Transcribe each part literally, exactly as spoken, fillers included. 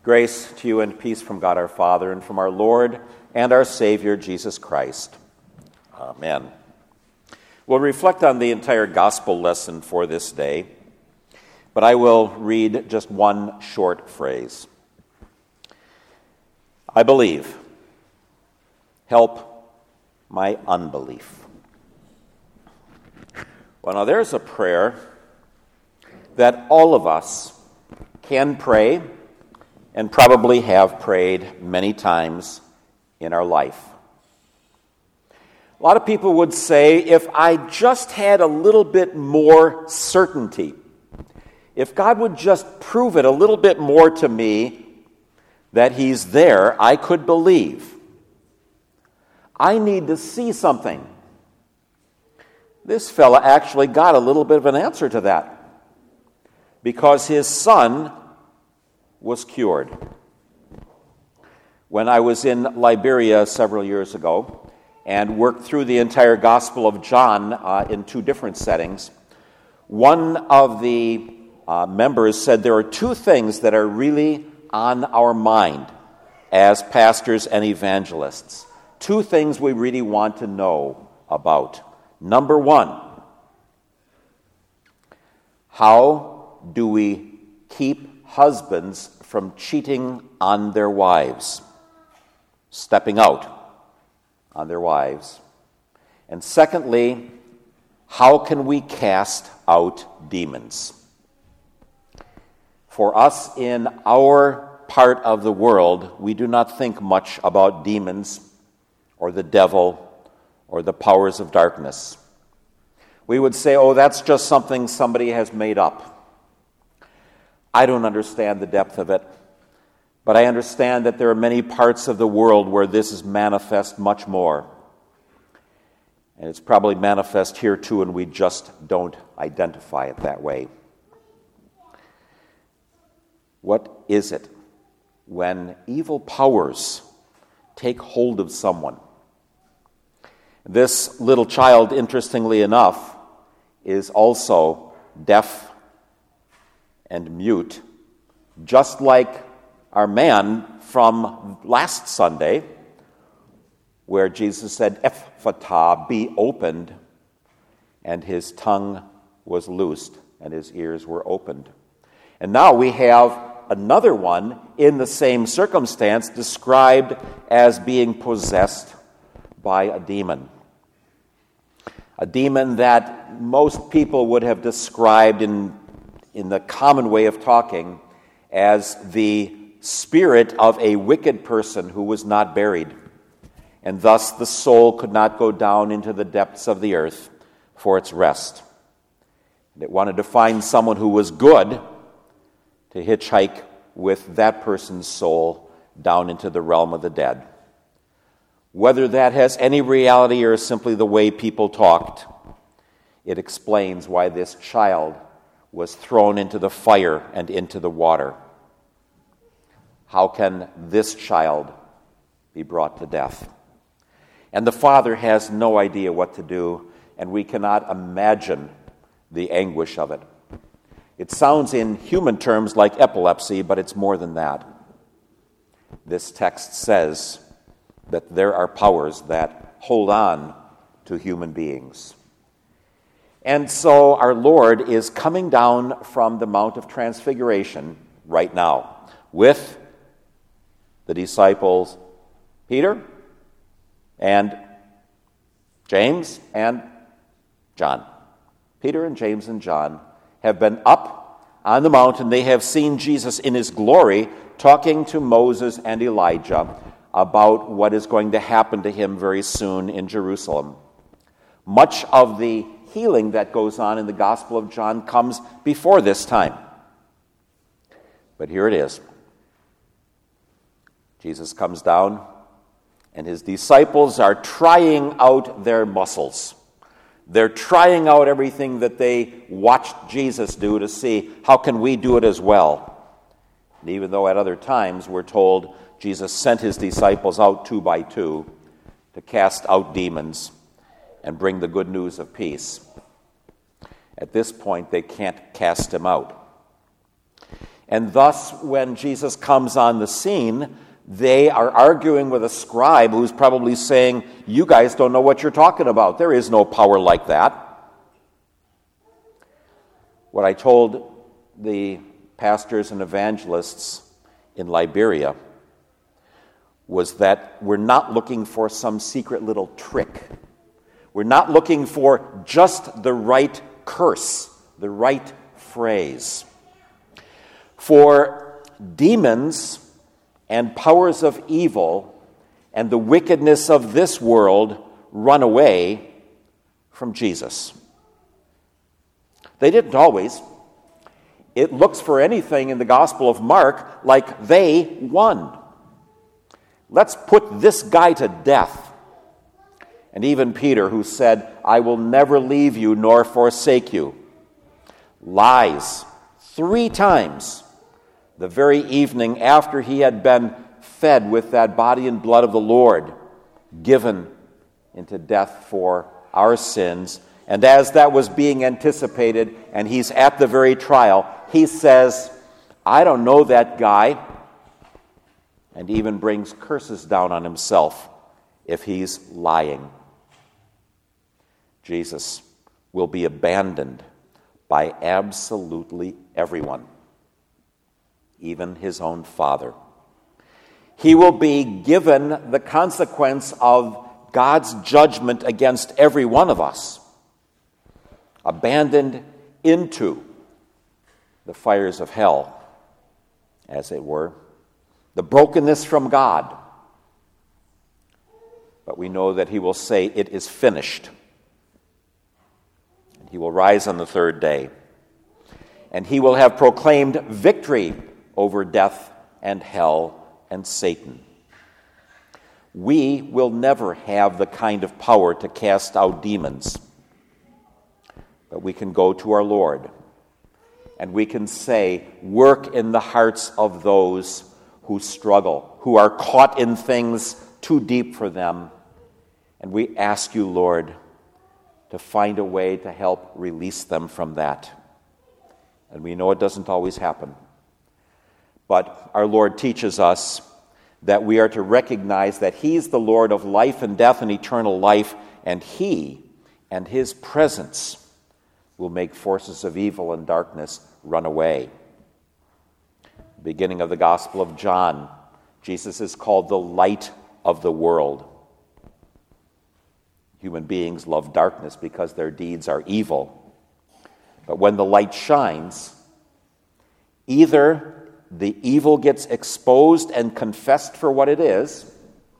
Grace to you and peace from God our Father and from our Lord and our Savior, Jesus Christ. Amen. We'll reflect on the entire gospel lesson for this day, but I will read just one short phrase. I believe. Help my unbelief. Well, now there's a prayer that all of us can pray and probably have prayed many times in our life. A lot of people would say, if I just had a little bit more certainty, if God would just prove it a little bit more to me that He's there, I could believe. I need to see something. This fella actually got a little bit of an answer to that, because his son was cured. When I was in Liberia several years ago and worked through the entire Gospel of John uh, in two different settings, one of the uh, members said there are two things that are really on our mind as pastors and evangelists. Two things we really want to know about. Number one, how do we keep husbands from cheating on their wives, stepping out on their wives? And secondly, how can we cast out demons? For us in our part of the world, we do not think much about demons or the devil or the powers of darkness. We would say, oh, that's just something somebody has made up. I don't understand the depth of it, but I understand that there are many parts of the world where this is manifest much more. And it's probably manifest here too, and we just don't identify it that way. What is it when evil powers take hold of someone? This little child, interestingly enough, is also deaf and mute, just like our man from last Sunday, where Jesus said, Ephphatah, be opened, and his tongue was loosed, and his ears were opened. And now we have another one in the same circumstance described as being possessed by a demon. A demon that most people would have described in, in the common way of talking as the spirit of a wicked person who was not buried, and thus the soul could not go down into the depths of the earth for its rest. And it wanted to find someone who was good to hitchhike with that person's soul down into the realm of the dead. Whether that has any reality or is simply the way people talked, it explains why this child was thrown into the fire and into the water. How can this child be brought to death? And the father has no idea what to do, and we cannot imagine the anguish of it. It sounds in human terms like epilepsy, but it's more than that. This text says that there are powers that hold on to human beings. And so our Lord is coming down from the Mount of Transfiguration right now with the disciples Peter and James and John. Peter and James and John have been up on the mountain. They have seen Jesus in his glory talking to Moses and Elijah about what is going to happen to him very soon in Jerusalem. Much of the healing that goes on in the Gospel of John comes before this time. But here it is. Jesus comes down, and his disciples are trying out their muscles. They're trying out everything that they watched Jesus do to see how can we do it as well. And even though at other times we're told Jesus sent his disciples out two by two to cast out demons and bring the good news of peace. At this point, they can't cast him out. And thus, when Jesus comes on the scene, they are arguing with a scribe who's probably saying, you guys don't know what you're talking about. There is no power like that. What I told the pastors and evangelists in Liberia was that we're not looking for some secret little trick. We're not looking for just the right curse, the right phrase. For demons and powers of evil and the wickedness of this world run away from Jesus. They didn't always. It looks for anything in the Gospel of Mark like they won. Let's put this guy to death. And even Peter, who said, I will never leave you nor forsake you, lies three times the very evening after he had been fed with that body and blood of the Lord, given into death for our sins. And as that was being anticipated, and he's at the very trial, he says, I don't know that guy, and even brings curses down on himself if he's lying. Jesus will be abandoned by absolutely everyone, even his own Father. He will be given the consequence of God's judgment against every one of us, abandoned into the fires of hell, as it were, the brokenness from God. But we know that he will say, it is finished. And he will rise on the third day. And he will have proclaimed victory over death and hell and Satan. We will never have the kind of power to cast out demons. But we can go to our Lord, and we can say, work in the hearts of those who struggle, who are caught in things too deep for them. And we ask you, Lord, to find a way to help release them from that. And we know it doesn't always happen. But our Lord teaches us that we are to recognize that he's the Lord of life and death and eternal life, and he and his presence will make forces of evil and darkness run away. Beginning of the Gospel of John, Jesus is called the light of the world. Human beings love darkness because their deeds are evil. But when the light shines, either the evil gets exposed and confessed for what it is,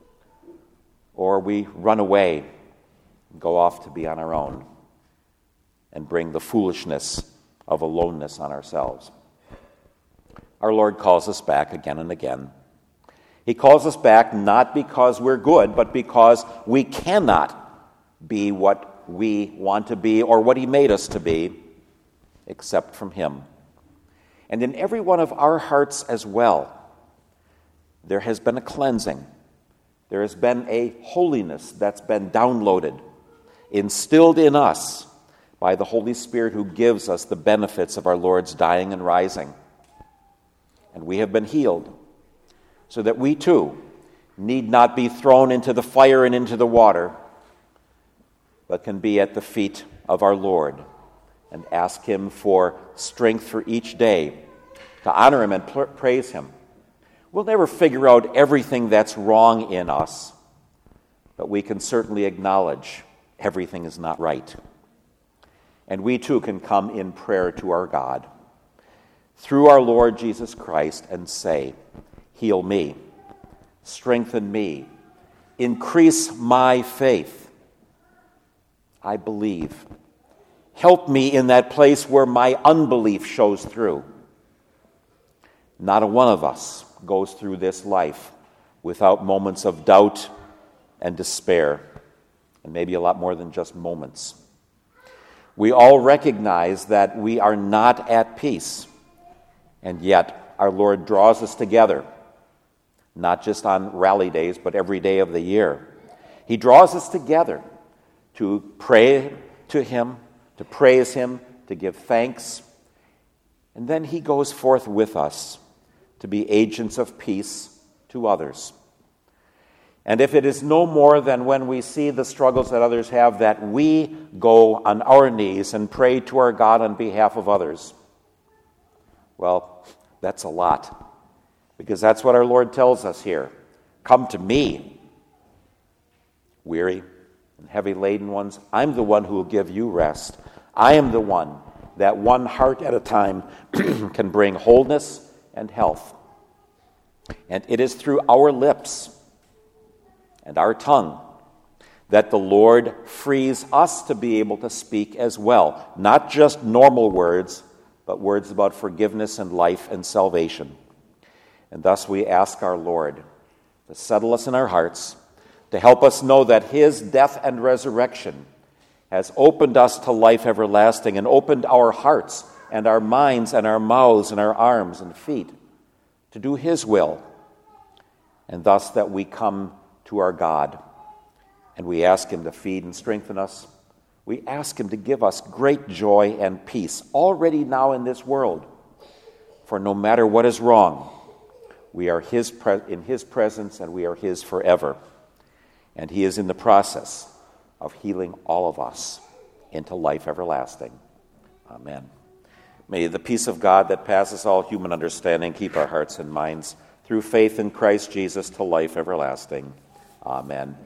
or we run away and go off to be on our own and bring the foolishness of aloneness on ourselves. Our Lord calls us back again and again. He calls us back not because we're good, but because we cannot be what we want to be or what he made us to be, except from him. And in every one of our hearts as well, there has been a cleansing. There has been a holiness that's been downloaded, instilled in us by the Holy Spirit who gives us the benefits of our Lord's dying and rising. And we have been healed, so that we too need not be thrown into the fire and into the water, but can be at the feet of our Lord and ask him for strength for each day to honor him and pr- praise him. We'll never figure out everything that's wrong in us, but we can certainly acknowledge everything is not right. And we too can come in prayer to our God through our Lord Jesus Christ and say, heal me, strengthen me, increase my faith. I believe. Help me in that place where my unbelief shows through. Not a one of us goes through this life without moments of doubt and despair, and maybe a lot more than just moments. We all recognize that we are not at peace, and yet our Lord draws us together, not just on rally days, but every day of the year. He draws us together to pray to him, to praise him, to give thanks, And then he goes forth with us to be agents of peace to others. And if it is no more than when we see the struggles that others have, that we go on our knees and pray to our God on behalf of others, well, that's a lot. Because that's what our Lord tells us here. Come to me, weary and heavy laden ones. I'm the one who will give you rest. I am the one that one heart at a time can bring wholeness and health. And it is through our lips and our tongue that the Lord frees us to be able to speak as well. Not just normal words, but words about forgiveness and life and salvation. And thus we ask our Lord to settle us in our hearts, to help us know that his death and resurrection has opened us to life everlasting and opened our hearts and our minds and our mouths and our arms and feet to do his will. And thus that we come to our God and we ask him to feed and strengthen us. We ask him to give us great joy and peace already now in this world. For no matter what is wrong, we are his pre- in his presence and we are his forever. And he is in the process of healing all of us into life everlasting. Amen. May the peace of God that passes all human understanding keep our hearts and minds through faith in Christ Jesus to life everlasting. Amen.